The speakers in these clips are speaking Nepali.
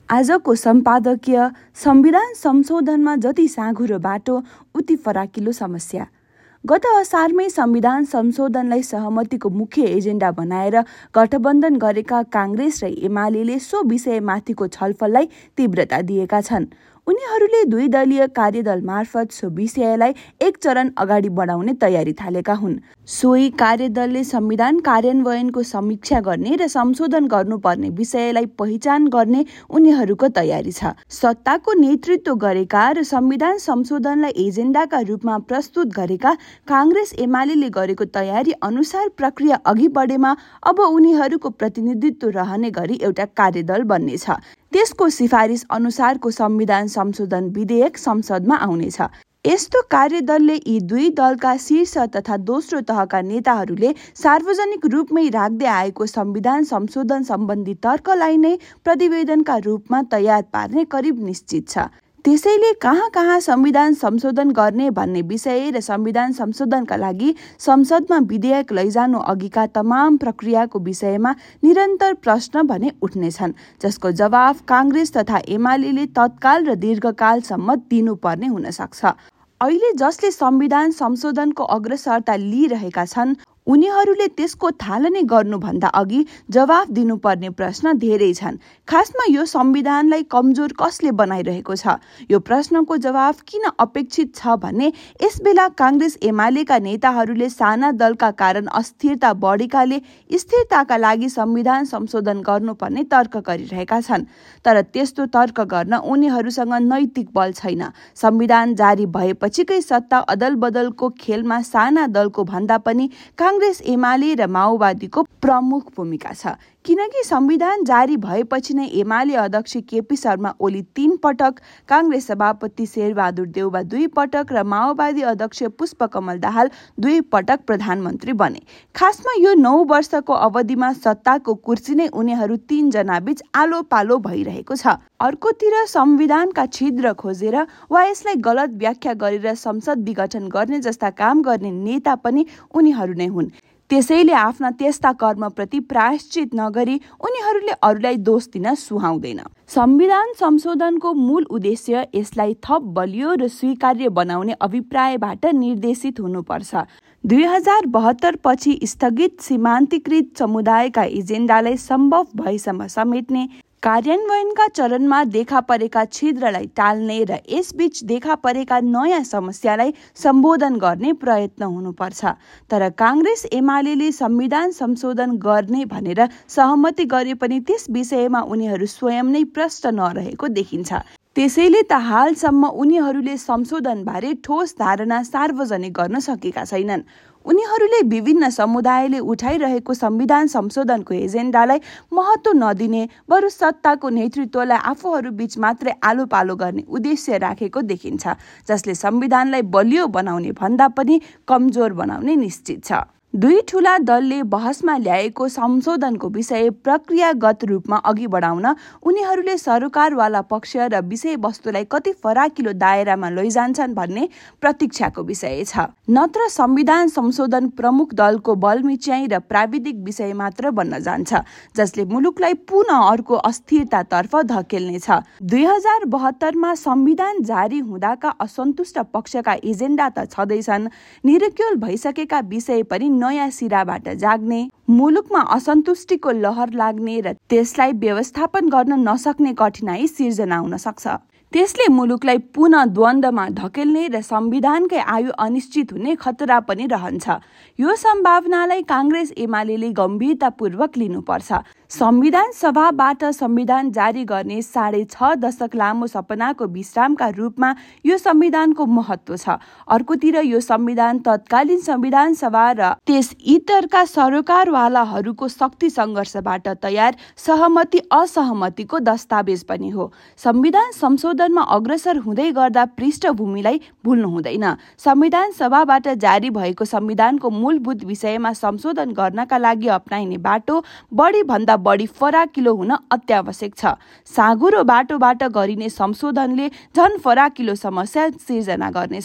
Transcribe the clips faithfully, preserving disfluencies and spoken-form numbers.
आजको सम्पादकीय संविधान संशोधनमा जति साँघुरो बाटो उति फराकिलो समस्या। गत असारमै संविधान संशोधनलाई सहमतिको मुख्य एजेन्डा बनाएर गठबन्धन गरेका काङ्ग्रेस र एमालेले सो विषयमाथिको छलफललाई तीव्रता दिएका छन्। उनीहरूले दुई दलीय कार्यदल मार्फत सो विषयलाई एक चरण अगाडि बढाउने तयारी थालेका हुन्। सोही कार्यदलले संविधान कार्यान्वयनको समीक्षा गर्ने र संशोधन गर्नुपर्ने विषयलाई पहिचान गर्ने उनीहरूको तयारी छ। सत्ताको नेतृत्व गरेका र संविधान संशोधनलाई एजेन्डाका रूपमा प्रस्तुत गरेका काङ्ग्रेस एमालेले गरेको तयारी अनुसार प्रक्रिया अघि बढेमा अब उनीहरूको प्रतिनिधित्व रहने गरी एउटा कार्यदल बन्नेछ। त्यसको सिफारिस अनुसारको संविधान संशोधन विधेयक संसदमा आउनेछ। यस्तो कार्यदलले यी दुई दलका शीर्ष तथा दोस्रो तहका नेताहरूले सार्वजनिक रूपमै राख्दै आएको संविधान संशोधन सम्बन्धी तर्कलाई नै प्रतिवेदनका रूपमा तयार पार्ने करिब निश्चित छ। त्यसैले कहाँ कहाँ संविधान संशोधन गर्ने भन्ने विषय र संविधान संशोधनका लागि संसदमा विधेयक लैजानु अघिका तमाम प्रक्रियाको विषयमा निरन्तर प्रश्न भने उठ्नेछन्, जसको जवाफ काङ्ग्रेस तथा एमालेले तत्काल र दीर्घकालसम्म दिनुपर्ने हुन सक्छ। अहिले जसले संविधान संशोधनको अग्रसरता लिइरहेका छन् उनीहरूले त्यसको थालनी गर्नुभन्दा अघि जवाफ दिनुपर्ने प्रश्न धेरै छन्। खासमा यो संविधानलाई कमजोर कसले बनाइरहेको छ? यो प्रश्नको जवाफ किन अपेक्षित छ भने यसबेला काङ्ग्रेस एमालेका नेताहरूले साना दलका कारण अस्थिरता बढेकाले स्थिरताका लागि संविधान संशोधन गर्नुपर्ने तर्क गरिरहेका छन्। तर त्यस्तो तर्क गर्न उनीहरूसँग नैतिक बल छैन। संविधान जारी भएपछिकै सत्ता अदल बदलको खेलमा साना दलको भन्दा पनि काङ्ग्रेस एमाले र माओवादीको प्रमुख भूमिका छ। किनकि संविधान जारी भएपछि नै एमाले अध्यक्ष केपी शर्मा ओली तीन पटक, काङ्ग्रेस सभापति शेरबहादुर देउबा दुई पटक र माओवादी अध्यक्ष पुष्पकमल दाहाल दुई पटक प्रधानमन्त्री बने। खासमा यो नौ वर्षको अवधिमा सत्ताको कुर्सी नै उनीहरू तीनजना बीच आलो पालो भइरहेको छ। अर्कोतिर संविधानका छिद्र खोजेर वा यसलाई गलत व्याख्या गरेर संसद विघटन गर्ने जस्ता काम गर्ने नेता पनि उनीहरू नै हुन्। त्यसैले आफ्ना त्यस्ता कर्मप्रति प्रायश्चित नगरी उनीहरूले अरूलाई दोष दिन सुहाउँदैन। संविधान संशोधनको मूल उद्देश्य यसलाई थप बलियो र स्वीकार्य बनाउने अभिप्रायबाट निर्देशित हुनुपर्छ। दुई हजार बहत्तर पछि स्थगित सीमान्तकृत समुदायका एजेन्डालाई सम्भव भएसम्म समेट्ने, कार्यान्वयनका चरणमा देखा परेका छिद्रलाई टाल्ने र यसबीच देखा परेका नयाँ समस्यालाई सम्बोधन गर्ने प्रयत्न हुनुपर्छ। तर काङ्ग्रेस एमालेले संविधान संशोधन गर्ने भनेर सहमति गरे पनि त्यस विषयमा उनीहरू स्वयं नै प्रष्ट नरहेको देखिन्छ। त्यसैले त हालसम्म उनीहरूले संशोधनबारे ठोस धारणा सार्वजनिक गर्न सकेका छैनन्। उनीहरूले विभिन्न समुदायले उठाइरहेको संविधान संशोधनको एजेन्डालाई महत्त्व नदिने, बरु सत्ताको नेतृत्वलाई आफूहरू बीच मात्रै आलो पालो गर्ने उद्देश्य राखेको देखिन्छ, जसले संविधानलाई बलियो बनाउने भन्दा पनि कमजोर बनाउने निश्चित छ। दुई ठूला दलले बहसमा ल्याएको संशोधनको विषय प्रक्रियागत रूपमा अघि बढाउन उनीहरूले सरकारवाला पक्ष र विषयवस्तुलाई कति फराकिलो दायरामा लैजान्छन् भन्ने प्रतीक्षाको विषय छ। नत्र संविधान संशोधन प्रमुख दलको बलमिच्याइ र प्राविधिक विषय मात्र बन्न जान्छ, जसले मुलुकलाई पुनः अर्को अस्थिरतातर्फ धकेल्नेछ। दुई हजार बहत्तरमा संविधान जारी हुँदाका असन्तुष्ट पक्षका एजेन्डा त छँदैछन्, निरक्युल भइसकेका विषय पनि नयाँ सिराबाट जाग्ने, मुलुकमा असन्तुष्टिको लहर लाग्ने र त्यसलाई व्यवस्थापन गर्न नसक्ने कठिनाई सिर्जना हुन सक्छ। त्यसले मुलुकलाई पुनः द्वन्द्वमा धकेल्ने र संविधानकै आयु अनिश्चित हुने खतरा पनि रहन्छ। यो सम्भावनालाई काङ्ग्रेस एमालेले गम्भीरतापूर्वक लिनुपर्छ। संविधान सभाबाट संविधान जारी गर्ने साढे छ दशक लामो सपनाको विश्रामका रूपमा यो संविधानको महत्त्व छ। अर्कोतिर यो संविधान तत्कालीन संविधान सभा र त्यस इतरका सरकारवालाहरूको शक्ति सङ्घर्षबाट तयार सहमति असहमतिको दस्तावेज पनि हो। संविधान संशोधनमा अग्रसर हुँदै गर्दा पृष्ठभूमिलाई भुल्नु हुँदैन। संविधान सभाबाट जारी भएको संविधानको मूलभूत विषयमा संशोधन गर्नका लागि अपनाइने बाटो बढी भन्दा बढी फराकिलो हुन अत्यावश्यक छ। साँघुरो बाटोबाट गरिने संशोधनले झन फराकिलो समस्या सिर्जना गर्नेछ।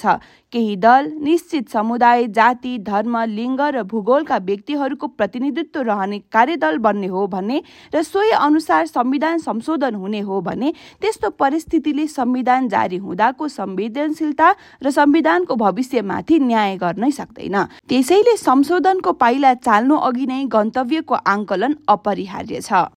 केही दल निश्चित समुदाय, जाति, धर्म, लिङ्ग र भूगोलका व्यक्तिहरूको प्रतिनिधित्व रहने कार्यदल बन्ने हो भने र सोही अनुसार संविधान संशोधन हुने हो भने त्यस्तो परिस्थितिले संविधान जारी हुँदाको संवेदनशीलता र संविधानको भविष्यमाथि न्याय गर्नै सक्दैन। त्यसैले संशोधनको पाइला चाल्नु अघि नै गन्तव्यको आंकलन अपरिहार्य छ।